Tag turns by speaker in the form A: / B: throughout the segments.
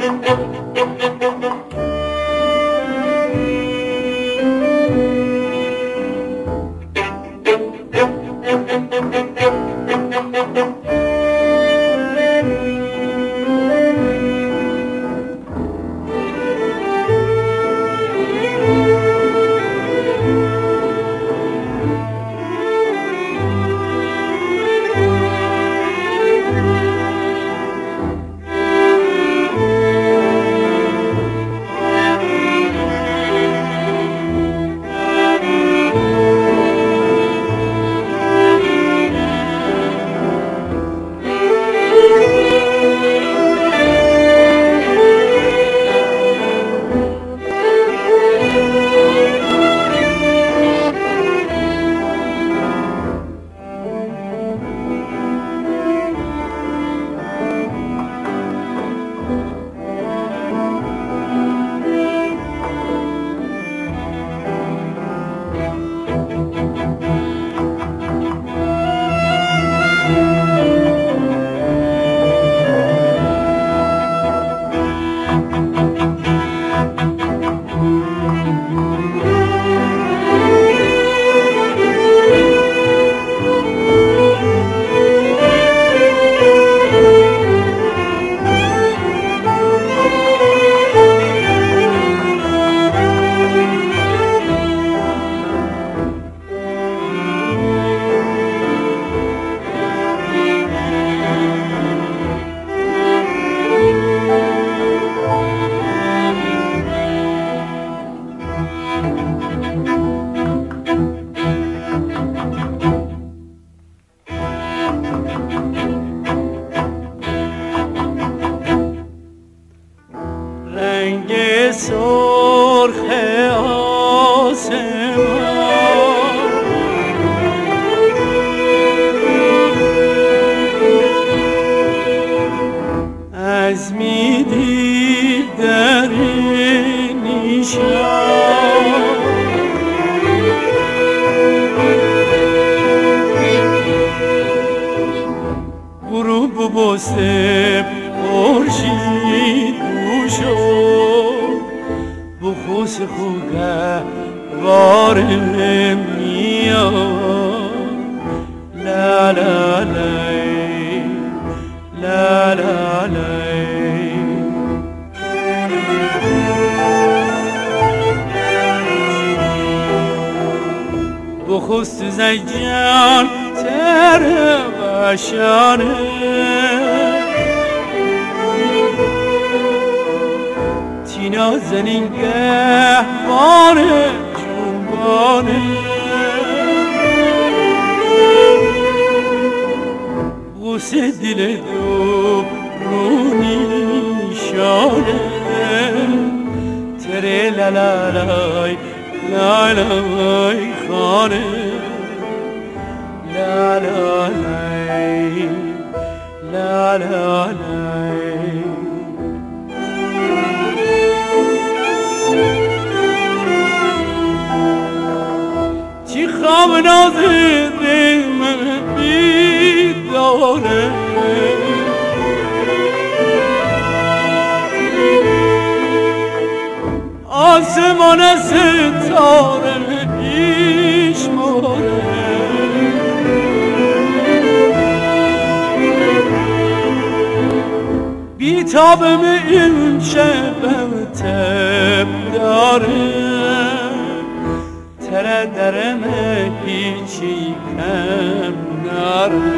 A: سرخ آسمان از میدید در نیشان غروب بسته خورشید شد بخوص خوگه وار میاد لا لا لای لا لا لای بخوص زیجان تر بشانه نازنین گهواره جنبانه غصه دل دو رونیشانه تره لالای لالای خانه لالای لالای خواب نازده من بیداره آسمان ستاره بیشماره بیتابم این شبم تب داره تره درم هیچی کم ناره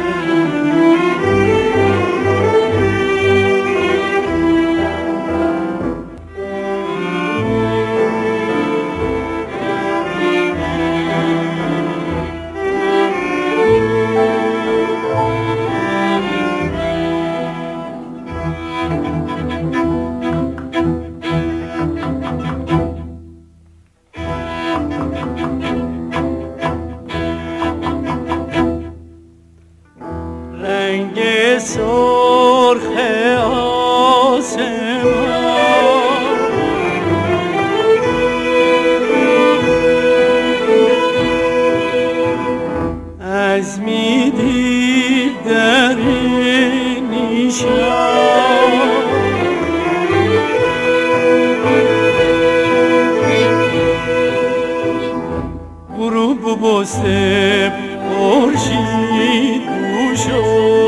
A: سرخ آسمان از میدید در نیشان قصه خورشید دوشو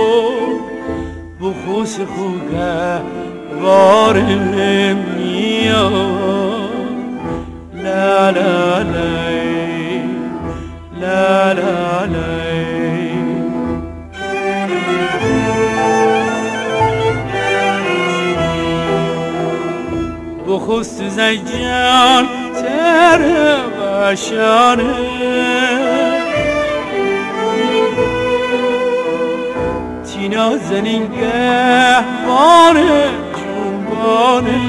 A: بخوص خوگه واره میاد لا لا لای لا لا لای بخوست زیجان تر بشانه تینا زنینگه باره جنبانه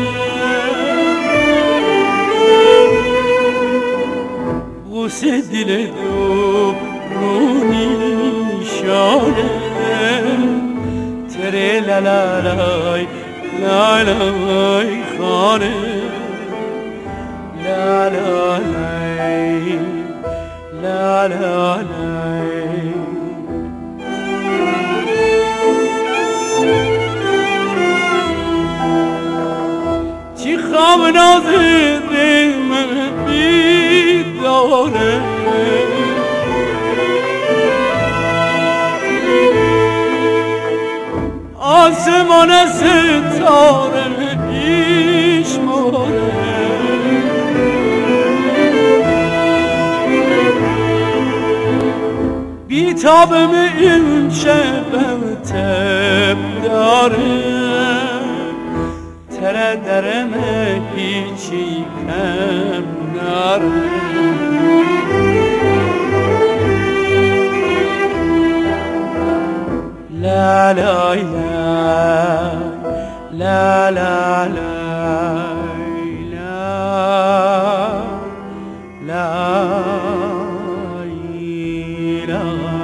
A: غصه دل دو رونی شانه تره لالای لالای خانه لالای لالای چی خواب نازده من بیدانه آسمان ستاره ایشماره بیتابم این شبم تب داره تره درم هیچی کم ناره لا لا لا لا لا لا لا لا